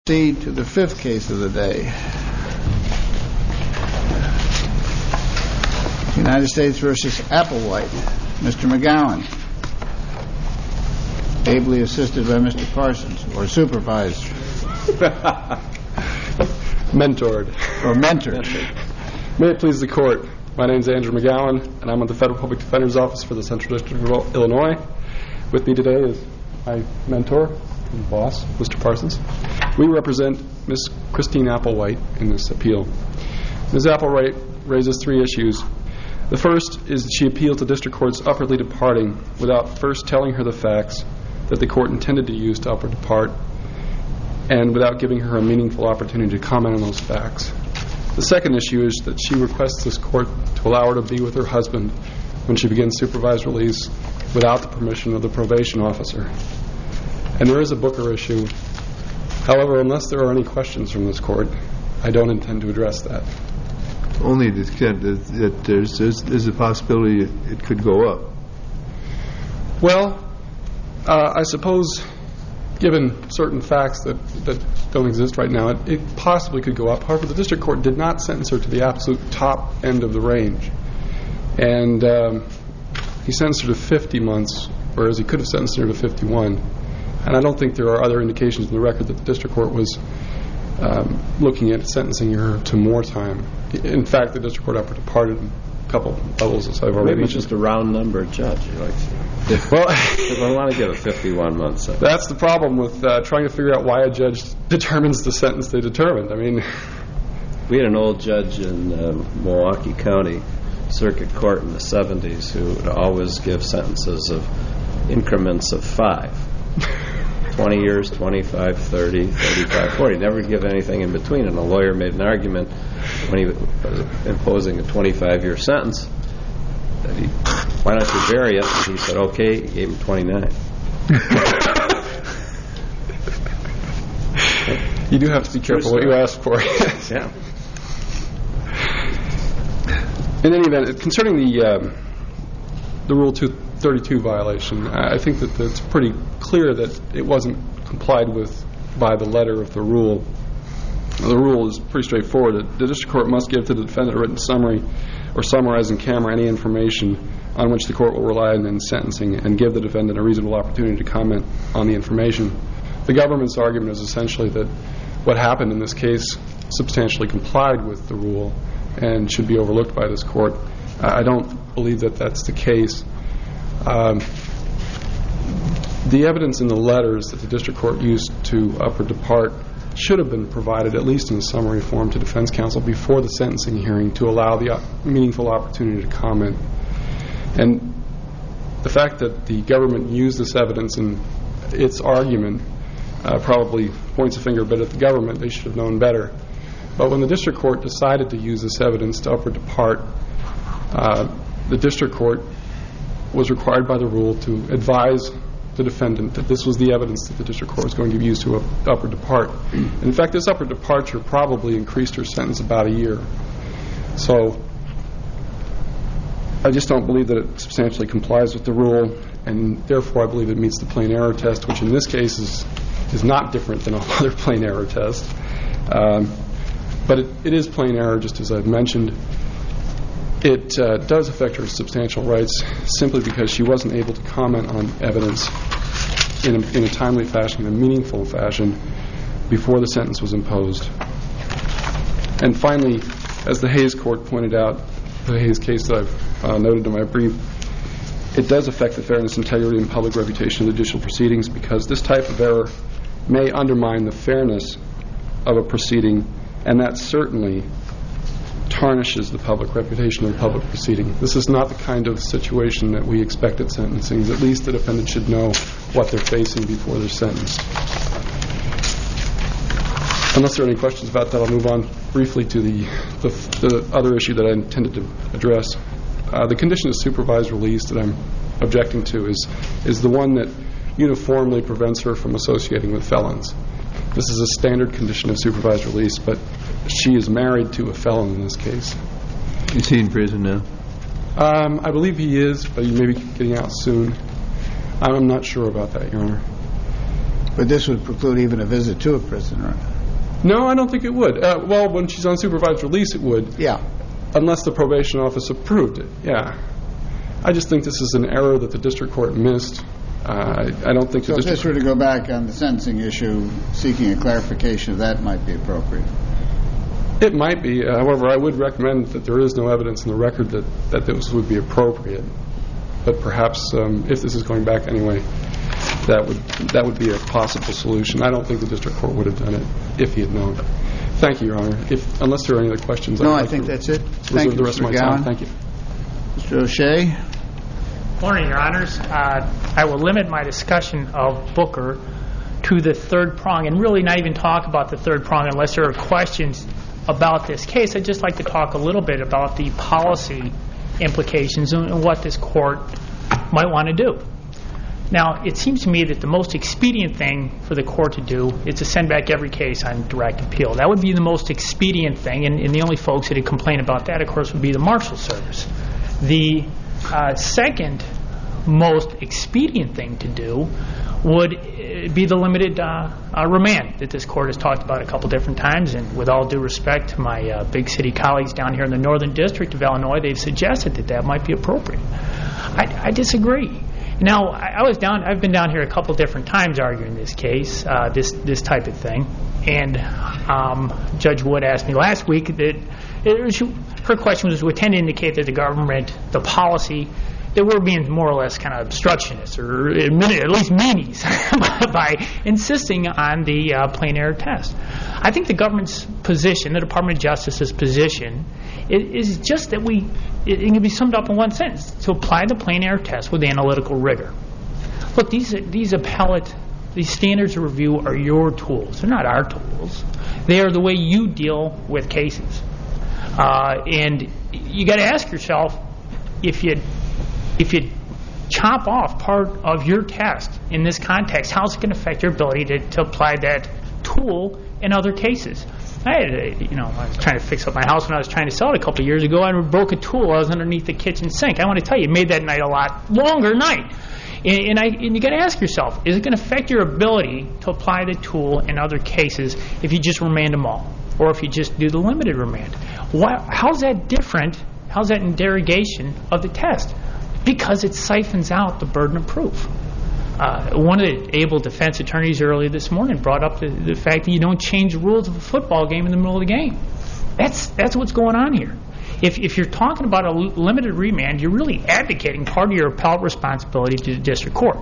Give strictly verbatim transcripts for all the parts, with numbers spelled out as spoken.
Proceed to the fifth case of the day. United States versus Applewhite. Mister McGowan, ably assisted by Mister Parsons, or supervised. Mentored. Or mentored. May it please the Court, my name is Andrew McGowan, and I'm with the Federal Public Defender's Office for the Central District of Illinois. With me today is my mentor and boss, Mister Parsons. We represent Miss Christine Applewhite in this appeal. Miz Applewhite raises three issues. The first is that she appealed to district court's upwardly departing without first telling her the facts that the court intended to use to upward depart, and without giving her a meaningful opportunity to comment on those facts. The second issue is that she requests this court to allow her to be with her husband when she begins supervised release without the permission of the probation officer. And there is a Booker issue. However, unless there are any questions from this court, I don't intend to address that. Only to the extent that, that there's, there's, there's a possibility it could go up. Well, uh, I suppose, given certain facts that, that don't exist right now, it, it possibly could go up. However, the district court did not sentence her to the absolute top end of the range. And um, he sentenced her to fifty months, whereas he could have sentenced her to fifty-one. And I don't think there are other indications in the record that the district court was um, looking at sentencing her to more time. In fact, the district court upward departed a couple levels, as I've already Maybe mentioned. just a round number judge. Like, if, well, if I want to give a fifty-one month sentence. That's the problem with uh, trying to figure out why a judge determines the sentence they determined. I mean, we had an old judge in uh, Milwaukee County Circuit Court in the seventies who would always give sentences of increments of five. twenty years, twenty-five, thirty, thirty-five, forty. Never give anything in between. And a lawyer made an argument when he was imposing a twenty-five-year sentence that he, why don't you vary it? And he said, okay. He gave him twenty-nine. You do have to be careful what you ask for. Yeah. In any event, concerning the um, the Rule two thirty-two violation, I think that it's pretty clear that it wasn't complied with by the letter of the rule. The rule is pretty straightforward. The district court must give to the defendant a written summary or summarize in camera any information on which the court will rely in sentencing, and give the defendant a reasonable opportunity to comment on the information. The government's argument is essentially that what happened in this case substantially complied with the rule and should be overlooked by this court. I don't believe that that's the case. Um, the evidence in the letters that the district court used to upward depart should have been provided, at least in a summary form, to defense counsel before the sentencing hearing to allow the op- meaningful opportunity to comment. And the fact that the government used this evidence in its argument uh, probably points a finger a bit at the government. They should have known better. But when the district court decided to use this evidence to upward depart, uh, the district court was required by the rule to advise the defendant that this was the evidence that the district court was going to use to up, upward depart. And in fact, this upward departure probably increased her sentence about a year. So I just don't believe that it substantially complies with the rule, and therefore I believe it meets the plain error test, which in this case is is not different than all other plain error tests. Um, but it, it is plain error, just as I've mentioned. It uh, does affect her substantial rights simply because she wasn't able to comment on evidence in a, in a timely fashion, in a meaningful fashion, before the sentence was imposed. And finally, as the Hayes court pointed out, the Hayes case that I've uh, noted in my brief, it does affect the fairness, integrity, and public reputation of judicial proceedings, because this type of error may undermine the fairness of a proceeding, and that certainly tarnishes the public reputation of a public proceeding. This is not the kind of situation that we expect at sentencing. At least the defendant should know what they're facing before they're sentenced. Unless there are any questions about that, I'll move on briefly to the, the, the other issue that I intended to address. Uh, the condition of supervised release that I'm objecting to is, is the one that uniformly prevents her from associating with felons. This is a standard condition of supervised release, but she is married to a felon in this case. Is he in prison now? Um, I believe he is, but he may be getting out soon. I'm not sure about that, Your Honor. But this would preclude even a visit to a prison, right? No, I don't think it would. Uh, well, when she's on supervised release, it would. Yeah. Unless the probation office approved it, yeah. I just think this is an error that the district court missed. Uh, I, I don't think so the if district this were to go back on the sentencing issue, seeking a clarification of that might be appropriate. It might be. Uh, however, I would recommend that there is no evidence in the record that, that this would be appropriate. But perhaps um, if this is going back anyway, that would that would be a possible solution. I don't think the district court would have done it if he had known. Thank you, Your Honor. If, unless there are any other questions, no, I'd I like think to that's it. Reserve Thank you, the rest Mister of my McGowan. time. Thank you. Mister O'Shea. Morning, Your Honors. Uh, I will limit my discussion of Booker to the third prong and really not even talk about the third prong unless there are questions about this case. I'd just like to talk a little bit about the policy implications and what this court might want to do. Now, it seems to me that the most expedient thing for the court to do is to send back every case on direct appeal. That would be the most expedient thing, and, and the only folks that would complain about that, of course, would be the Marshal Service. The uh, second most expedient thing to do would be the limited uh, uh, remand that this court has talked about a couple different times. And with all due respect to my uh, big city colleagues down here in the Northern District of Illinois, they've suggested that that might be appropriate. I, I disagree. Now, I, I was down. I've been down here a couple different times arguing this case, uh, this this type of thing. And um, Judge Wood asked me last week that it was, her question was, would tend to indicate that the government, the policy, that we're being more or less kind of obstructionists, or at least meanies, by insisting on the uh, plain error test. I think the government's position, the Department of Justice's position, is, is just that we, it, it can be summed up in one sentence, to apply the plain error test with analytical rigor. Look, these these appellate, these standards of review are your tools. They're not our tools. They are the way you deal with cases. Uh, and you got to ask yourself, if you If you chop off part of your test in this context, how's it going to affect your ability to, to apply that tool in other cases? I had, a, you know, I was trying to fix up my house when I was trying to sell it a couple of years ago. I broke a tool. I was underneath the kitchen sink. I want to tell you, it made that night a lot longer night. And, and, I, and you got to ask yourself, is it going to affect your ability to apply the tool in other cases if you just remand them all, or if you just do the limited remand? Why, how's that different? How's that in derogation of the test? Because it siphons out the burden of proof. Uh, one of the able defense attorneys earlier this morning brought up the, the fact that you don't change the rules of a football game in the middle of the game. That's that's what's going on here. If if you're talking about a limited remand, you're really advocating part of your appellate responsibility to the district court.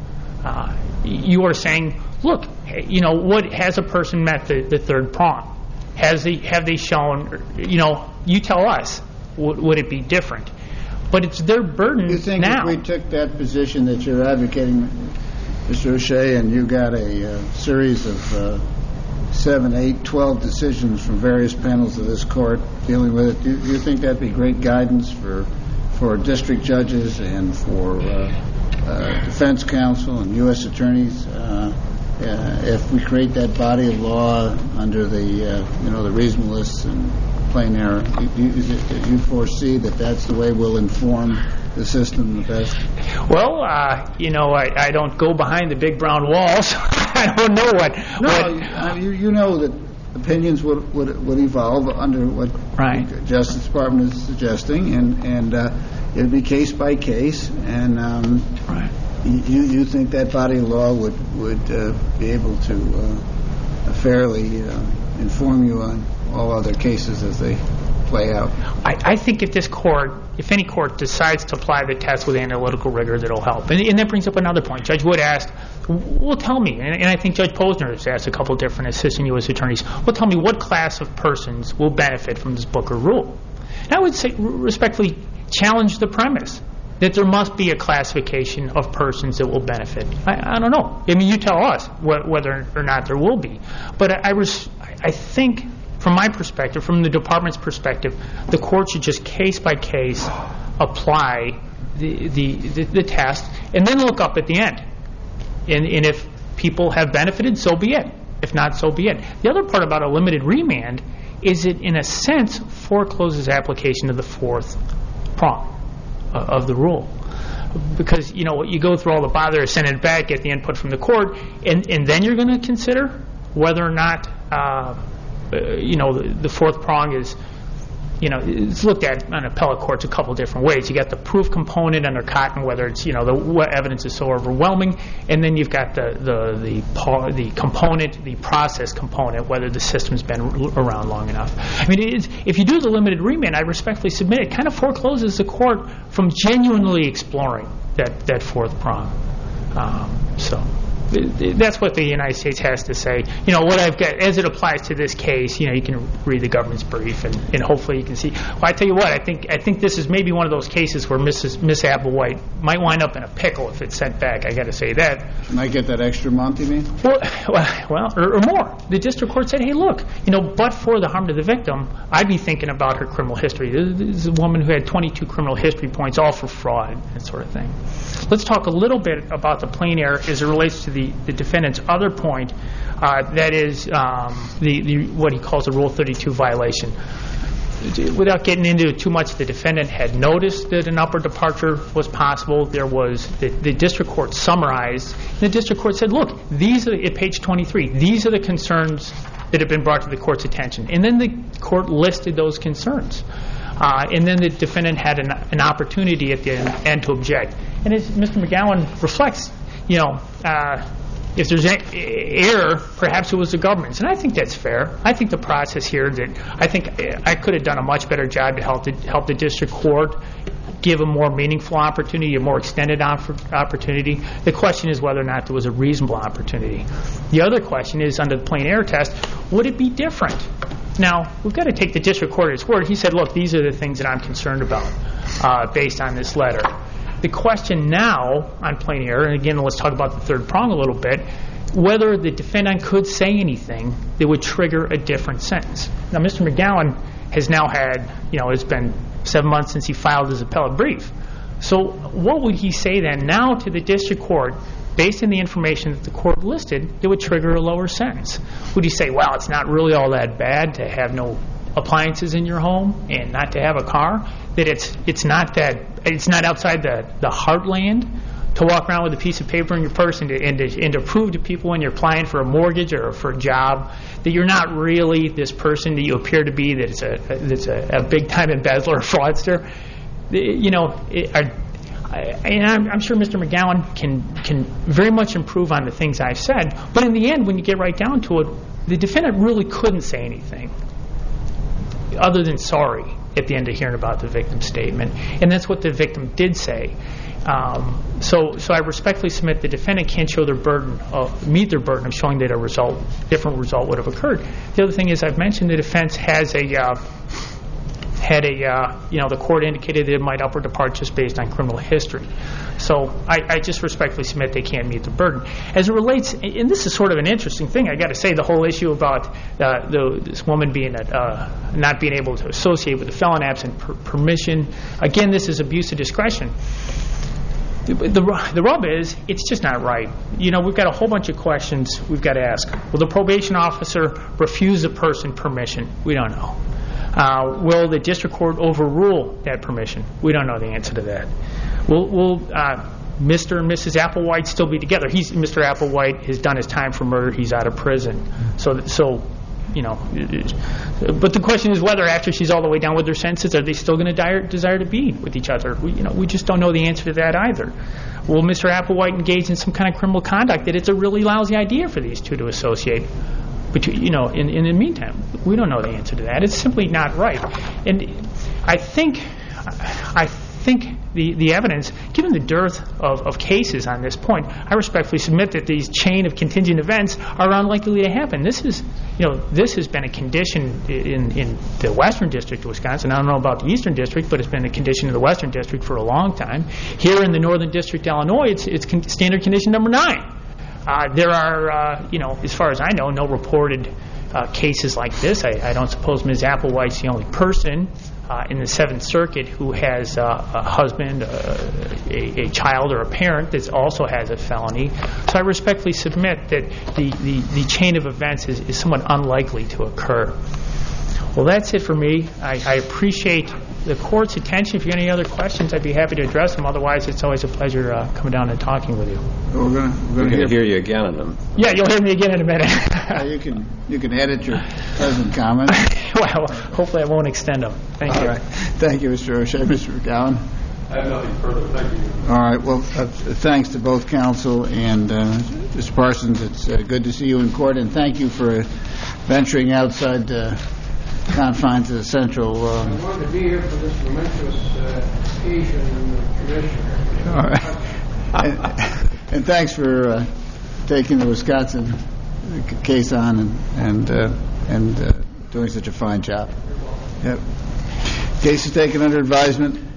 Uh, you are saying, look, you know, what has a person met the, the third prong? Has they have they shown? You know, you tell us. Would, would it be different? But it's their burden now. You think now. if we took that position that you're advocating, Mister O'Shea, and you got a uh, series of uh, seven, eight, twelve decisions from various panels of this court dealing with it, do, do you think that'd be great guidance for for district judges and for uh, uh, defense counsel and U S attorneys uh, uh, if we create that body of law under the uh, you know the reasonableness and plain error? Do you, do you foresee that that's the way we'll inform the system the best? Well, uh, you know, I, I don't go behind the big brown walls. I don't know what. No, what I mean, you, you know that opinions would, would would evolve under what right. the Justice Department is suggesting, and and uh, it'd be case by case. And um, right. you you think that body of law would would uh, be able to uh, fairly uh, inform you on all other cases as they play out? I, I think if this court, if any court decides to apply the test with analytical rigor, that'll help. And, and that brings up another point. Judge Wood asked, well, tell me, and, and I think Judge Posner has asked a couple of different assistant U S attorneys, well, tell me what class of persons will benefit from this Booker rule. And I would say, respectfully, challenge the premise that there must be a classification of persons that will benefit. I, I don't know. I mean, you tell us wh- whether or not there will be. But I, I, res- I think, from my perspective, from the department's perspective, the court should just case by case apply the the, the, the test and then look up at the end. And, and if people have benefited, so be it. If not, so be it. The other part about a limited remand is it, in a sense, forecloses application of the fourth prong of the rule. Because, you know, you go through all the bother of sending it back, get the input from the court, and, and then you're going to consider whether or not uh, you know, the, the fourth prong is, you know, it's looked at on appellate courts a couple different ways. You got the proof component under Cotton, whether it's, you know, the what evidence is so overwhelming, and then you've got the the the, par, the component, the process component, whether the system's been around long enough. I mean, it is, if you do the limited remand, I respectfully submit it kind of forecloses the court from genuinely exploring that that fourth prong. Um, so. That's what the United States has to say. You know, what I've got, as it applies to this case, you know, you can read the government's brief, and, and hopefully you can see. Well, I tell you what, I think I think this is maybe one of those cases where Missus Miss Applewhite might wind up in a pickle if it's sent back. I got to say that. Might get that extra month, you mean? Well, well or, or more. The district court said, hey, look, you know, but for the harm to the victim, I'd be thinking about her criminal history. This is a woman who had twenty-two criminal history points, all for fraud, that sort of thing. Let's talk a little bit about the plain error as it relates to the the defendant's other point, uh, that is um, the, the what he calls a Rule thirty-two violation. Without getting into too much, the defendant had noticed that an upward departure was possible. There was the, the district court summarized. The district court said, "Look, these are at page twenty-three. These are the concerns that have been brought to the court's attention." And then the court listed those concerns. Uh, and then the defendant had an, an opportunity at the end to object. And as Mister McGowan reflects, you know, uh, if there's an error, perhaps it was the government's. And I think that's fair. I think the process here that I think I could have done a much better job to help the, help the district court give a more meaningful opportunity, a more extended opportunity. The question is whether or not there was a reasonable opportunity. The other question is, under the plain error test, would it be different? Now, we've got to take the district court at its word. He said, look, these are the things that I'm concerned about uh, based on this letter. The question now on plain error, and again, let's talk about the third prong a little bit, whether the defendant could say anything that would trigger a different sentence. Now, Mister McGowan has now had, you know, it's been seven months since he filed his appellate brief. So what would he say then now to the district court based on the information that the court listed that would trigger a lower sentence? Would he say, well, it's not really all that bad to have no appliances in your home and not to have a car, that it's it's not that it's not outside the, the heartland to walk around with a piece of paper in your purse and to, and, to, and to prove to people when you're applying for a mortgage or for a job that you're not really this person that you appear to be, that it's a that's a, a big-time embezzler or fraudster. You know, it, I, I, and I'm, I'm sure Mister McGowan can can very much improve on the things I've said, but in the end, when you get right down to it, the defendant really couldn't say anything other than sorry at the end of hearing about the victim's statement, and that's what the victim did say. Um, so, so I respectfully submit the defendant can't show their burden of meet their burden of showing that a result, different result would have occurred. The other thing is, I've mentioned the defense has a uh, had a uh, you know the court indicated that it might upward depart just based on criminal history. So I, I just respectfully submit they can't meet the burden. As it relates, and this is sort of an interesting thing, I got to say, the whole issue about uh, the, this woman being a, uh, not being able to associate with a felon absent per- permission. Again, this is abuse of discretion. The, the, the rub is, it's just not right. You know, we've got a whole bunch of questions we've got to ask. Will the probation officer refuse a person permission? We don't know. Uh, will the district court overrule that permission? We don't know the answer to that. Will, will uh, Mister and Missus Applewhite still be together? He's, Mister Applewhite has done his time for murder. He's out of prison. So, so you know, but the question is whether after she's all the way down with their sentences, are they still going to desire to be with each other? We, you know, we just don't know the answer to that either. Will Mister Applewhite engage in some kind of criminal conduct that it's a really lousy idea for these two to associate? But, you know, in, in the meantime, we don't know the answer to that. It's simply not right. And I think, I think the, the evidence, given the dearth of, of cases on this point, I respectfully submit that these chain of contingent events are unlikely to happen. This is, you know, this has been a condition in, in the Western District of Wisconsin. I don't know about the Eastern District, but it's been a condition in the Western District for a long time. Here in the Northern District, Illinois, it's, it's con- standard condition number nine. Uh, there are, uh, you know, as far as I know, no reported uh, cases like this. I, I don't suppose Miz Applewhite's the only person uh, in the Seventh Circuit who has uh, a husband, uh, a, a child, or a parent that also has a felony. So I respectfully submit that the, the, the chain of events is, is somewhat unlikely to occur. Well, that's it for me. I, I appreciate the court's attention. If you have any other questions, I'd be happy to address them. Otherwise, it's always a pleasure uh, coming down and talking with you. We're going to We're going to hear you again in them. Yeah, you'll hear me again in a minute. Uh, you can you can edit your pleasant comments. Well, hopefully I won't extend them. Thank All you. right. Thank you, Mister O'Shea. Mister McGowan. I have nothing further. Thank you. All right. Well, uh, thanks to both counsel and uh, Mister Parsons. It's uh, good to see you in court, and thank you for venturing outside the confines of the central. Uh, I wanted to be here for this momentous uh, occasion in the commission. all right. and, and thanks for uh, taking the Wisconsin case on and and uh, and uh, doing such a fine job. Yep. Case is taken under advisement.